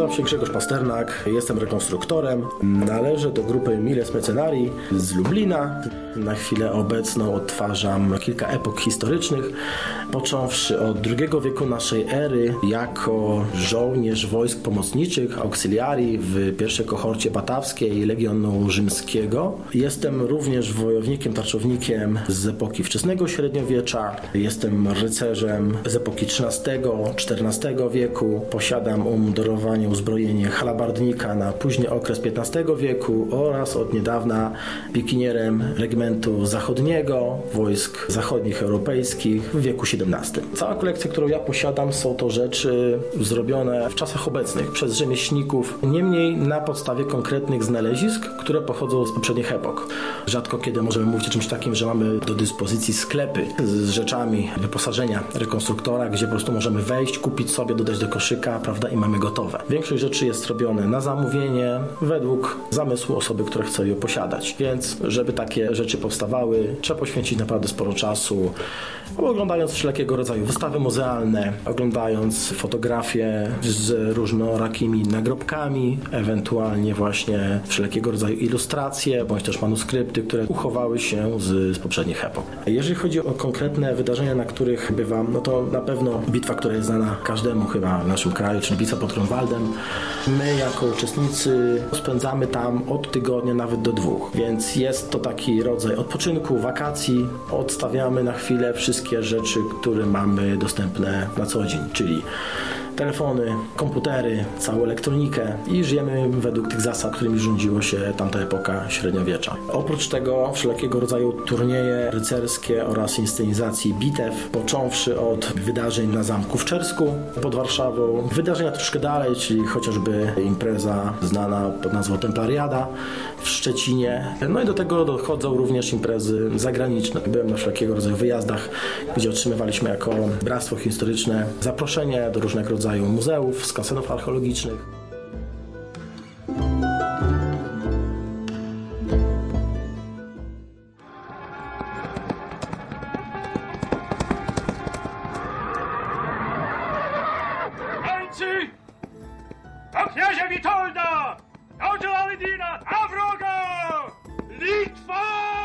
Nazywam się Grzegorz Pasternak, jestem rekonstruktorem. Należę do grupy Miles Mercenarii z Lublina. Na chwilę obecną odtwarzam kilka epok historycznych, począwszy od II wieku naszej ery jako żołnierz wojsk pomocniczych, auxiliarii w pierwszej kohorcie batawskiej Legionu Rzymskiego. Jestem również wojownikiem, tarczownikiem z epoki wczesnego średniowiecza. Jestem rycerzem z epoki XIII-XIV wieku. Posiadam umundurowanie, uzbrojenie halabardnika na późny okres XV wieku oraz od niedawna pikinierem regimentu zachodniego, wojsk zachodnich europejskich w wieku XVII. Cała kolekcja, którą ja posiadam, są to rzeczy zrobione w czasach obecnych przez rzemieślników, niemniej na podstawie konkretnych znalezisk, które pochodzą z poprzednich epok. Rzadko kiedy możemy mówić o czymś takim, że mamy do dyspozycji sklepy z rzeczami wyposażenia rekonstruktora, gdzie po prostu możemy wejść, kupić sobie, dodać do koszyka, prawda, i mamy gotowe. Większość rzeczy jest robione na zamówienie, według zamysłu osoby, która chce je posiadać. Więc, żeby takie rzeczy powstawały, trzeba poświęcić naprawdę sporo czasu, oglądając wszelkiego rodzaju wystawy muzealne, oglądając fotografie z różnorakimi nagrobkami, ewentualnie właśnie wszelkiego rodzaju ilustracje, bądź też manuskrypty, które uchowały się z poprzednich epok. Jeżeli chodzi o konkretne wydarzenia, na których bywam, no to na pewno bitwa, która jest znana każdemu chyba w naszym kraju, czyli bitwa pod Grunwaldem. My jako uczestnicy spędzamy tam od tygodnia nawet do 2, więc jest to taki rodzaj odpoczynku, wakacji. Odstawiamy na chwilę wszystkie rzeczy, które mamy dostępne na co dzień, czyli telefony, komputery, całą elektronikę i żyjemy według tych zasad, którymi rządziło się tamta epoka średniowiecza. Oprócz tego wszelkiego rodzaju turnieje rycerskie oraz inscenizacji bitew, począwszy od wydarzeń na Zamku w Czersku pod Warszawą, wydarzenia troszkę dalej, czyli chociażby impreza znana pod nazwą Templariada w Szczecinie. No i do tego dochodzą również imprezy zagraniczne. Byłem na wszelkiego rodzaju wyjazdach, gdzie otrzymywaliśmy jako bractwo historyczne zaproszenie do różnego rodzaju muzeów, skansenów archeologicznych. Ręcy! Do kniazia Witolda! Do Aladina! A wroga! Litwa!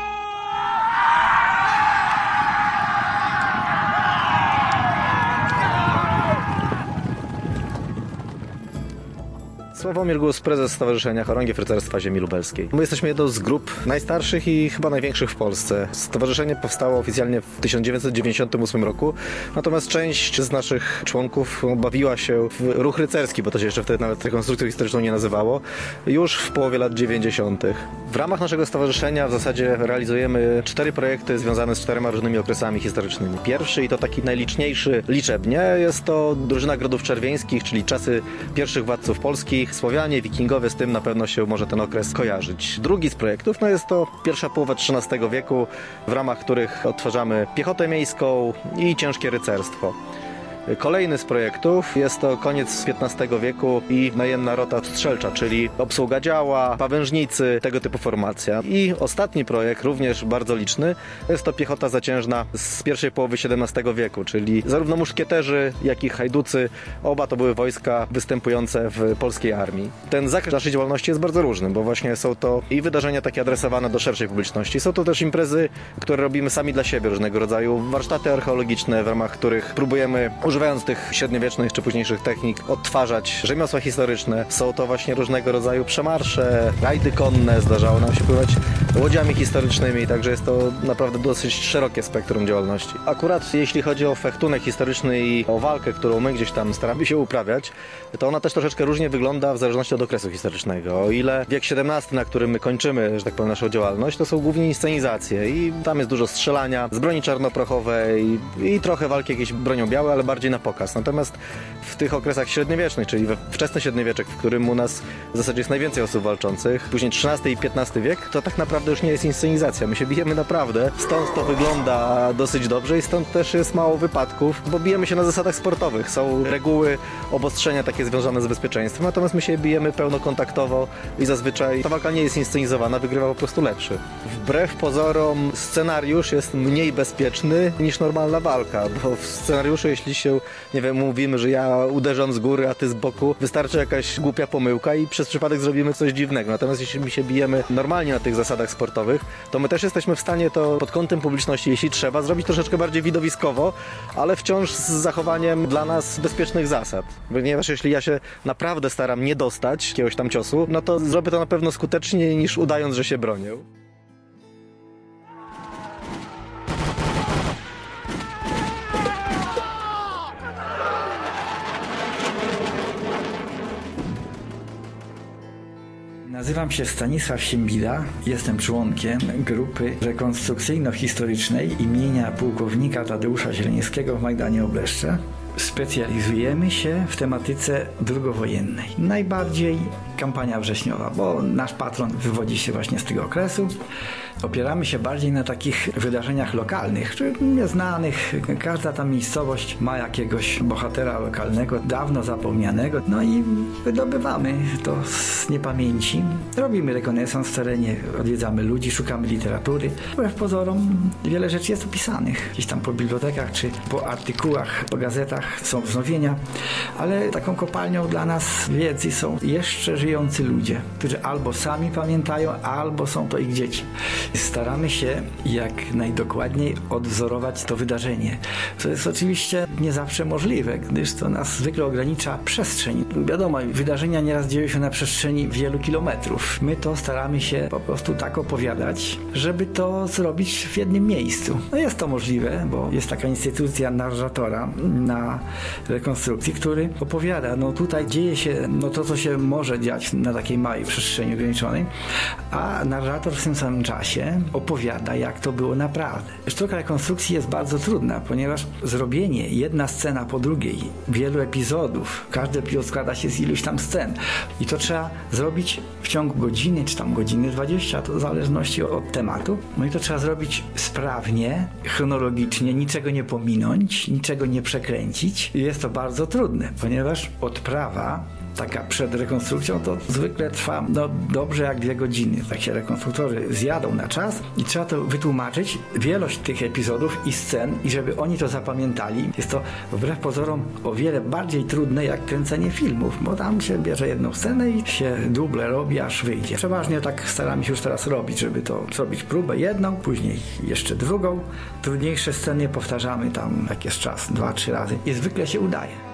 Sławomir Gus, prezes Stowarzyszenia Chorągiew Rycerstwa Ziemi Lubelskiej. My jesteśmy jedną z grup najstarszych i chyba największych w Polsce. Stowarzyszenie powstało oficjalnie w 1998 roku, natomiast część z naszych członków bawiła się w ruch rycerski, bo to się jeszcze wtedy nawet rekonstrukcją historyczną nie nazywało, już w połowie lat 90. W ramach naszego stowarzyszenia w zasadzie realizujemy 4 projekty związane z 4 różnymi okresami historycznymi. Pierwszy i to taki najliczniejszy liczebnie jest to drużyna Grodów Czerwieńskich, czyli czasy pierwszych władców polskich, Słowianie, wikingowie, z tym na pewno się może ten okres kojarzyć. Drugi z projektów jest to pierwsza połowa XIII wieku, w ramach których odtwarzamy piechotę miejską i ciężkie rycerstwo. Kolejny z projektów jest to koniec XV wieku i najemna rota strzelcza, czyli obsługa działa, pawężnicy, tego typu formacja. I ostatni projekt, również bardzo liczny, jest to piechota zaciężna z pierwszej połowy XVII wieku, czyli zarówno muszkieterzy, jak i hajducy, oba to były wojska występujące w polskiej armii. Ten zakres naszej działalności jest bardzo różny, bo właśnie są to i wydarzenia takie adresowane do szerszej publiczności, są to też imprezy, które robimy sami dla siebie, różnego rodzaju warsztaty archeologiczne, w ramach których próbujemy, używając tych średniowiecznych czy późniejszych technik, odtwarzać rzemiosła historyczne. Są to właśnie różnego rodzaju przemarsze, rajdy konne, zdarzało nam się pływać łodziami historycznymi, także jest to naprawdę dosyć szerokie spektrum działalności. Akurat jeśli chodzi o fechtunek historyczny i o walkę, którą my gdzieś tam staramy się uprawiać, to ona też troszeczkę różnie wygląda w zależności od okresu historycznego. O ile wiek XVII, na którym my kończymy, że tak powiem, naszą działalność, to są głównie inscenizacje i tam jest dużo strzelania z broni czarnoprochowej i trochę walki jakieś bronią białą, ale bardziej na pokaz. Natomiast w tych okresach średniowiecznych, czyli we wczesny średniowieczek, w którym u nas w zasadzie jest najwięcej osób walczących, później XIII i XV wiek, to tak naprawdę naprawdę już nie jest inscenizacja. My się bijemy naprawdę. Stąd to wygląda dosyć dobrze i stąd też jest mało wypadków, bo bijemy się na zasadach sportowych. Są reguły, obostrzenia takie związane z bezpieczeństwem, natomiast my się bijemy pełnokontaktowo i zazwyczaj ta walka nie jest inscenizowana, wygrywa po prostu lepszy. Wbrew pozorom scenariusz jest mniej bezpieczny niż normalna walka, bo w scenariuszu, jeśli się, nie wiem, mówimy, że ja uderzam z góry, a ty z boku, wystarczy jakaś głupia pomyłka i przez przypadek zrobimy coś dziwnego. Natomiast jeśli my się bijemy normalnie na tych zasadach sportowych, to my też jesteśmy w stanie to pod kątem publiczności, jeśli trzeba, zrobić troszeczkę bardziej widowiskowo, ale wciąż z zachowaniem dla nas bezpiecznych zasad. Ponieważ jeśli ja się naprawdę staram nie dostać jakiegoś tam ciosu, no to zrobię to na pewno skuteczniej niż udając, że się bronię. Nazywam się Stanisław Siembida, jestem członkiem grupy rekonstrukcyjno-historycznej imienia pułkownika Tadeusza Zieleńskiego w Majdanie Obreszcze. Specjalizujemy się w tematyce drugowojennej. Najbardziej kampania wrześniowa, bo nasz patron wywodzi się właśnie z tego okresu. Opieramy się bardziej na takich wydarzeniach lokalnych, czy nieznanych. Każda ta miejscowość ma jakiegoś bohatera lokalnego, dawno zapomnianego. No i wydobywamy to z niepamięci. Robimy rekonesans w terenie, odwiedzamy ludzi, szukamy literatury. Wbrew pozorom wiele rzeczy jest opisanych. Gdzieś tam po bibliotekach, czy po artykułach, po gazetach są wznowienia. Ale taką kopalnią dla nas wiedzy są jeszcze żyjący ludzie, którzy albo sami pamiętają, albo są to ich dzieci. Staramy się jak najdokładniej odwzorować to wydarzenie. To jest oczywiście nie zawsze możliwe, gdyż to nas zwykle ogranicza przestrzeń. Wiadomo, wydarzenia nieraz dzieją się na przestrzeni wielu kilometrów. My to staramy się po prostu tak opowiadać, żeby to zrobić w jednym miejscu. No jest to możliwe, bo jest taka instytucja narratora na rekonstrukcji, który opowiada, no tutaj dzieje się to, co się może dziać na takiej małej przestrzeni ograniczonej, a narrator w tym samym czasie opowiada, jak to było naprawdę. Sztuka rekonstrukcji jest bardzo trudna, ponieważ zrobienie jedna scena po drugiej, wielu epizodów, każdy epizod składa się z iluś tam scen i to trzeba zrobić w ciągu godziny, czy tam godziny 20, to w zależności od tematu. No i to trzeba zrobić sprawnie, chronologicznie, niczego nie pominąć, niczego nie przekręcić. I jest to bardzo trudne, ponieważ odprawa taka przed rekonstrukcją to zwykle trwa dobrze jak 2 godziny. Tak się rekonstruktorzy zjadą na czas i trzeba to wytłumaczyć, wielość tych epizodów i scen i żeby oni to zapamiętali. Jest to wbrew pozorom o wiele bardziej trudne jak kręcenie filmów, bo tam się bierze jedną scenę i się duble robi, aż wyjdzie. Przeważnie tak staramy się już teraz robić, żeby to zrobić próbę jedną, później jeszcze drugą. Trudniejsze sceny powtarzamy tam jak jest czas 2-3 razy i zwykle się udaje.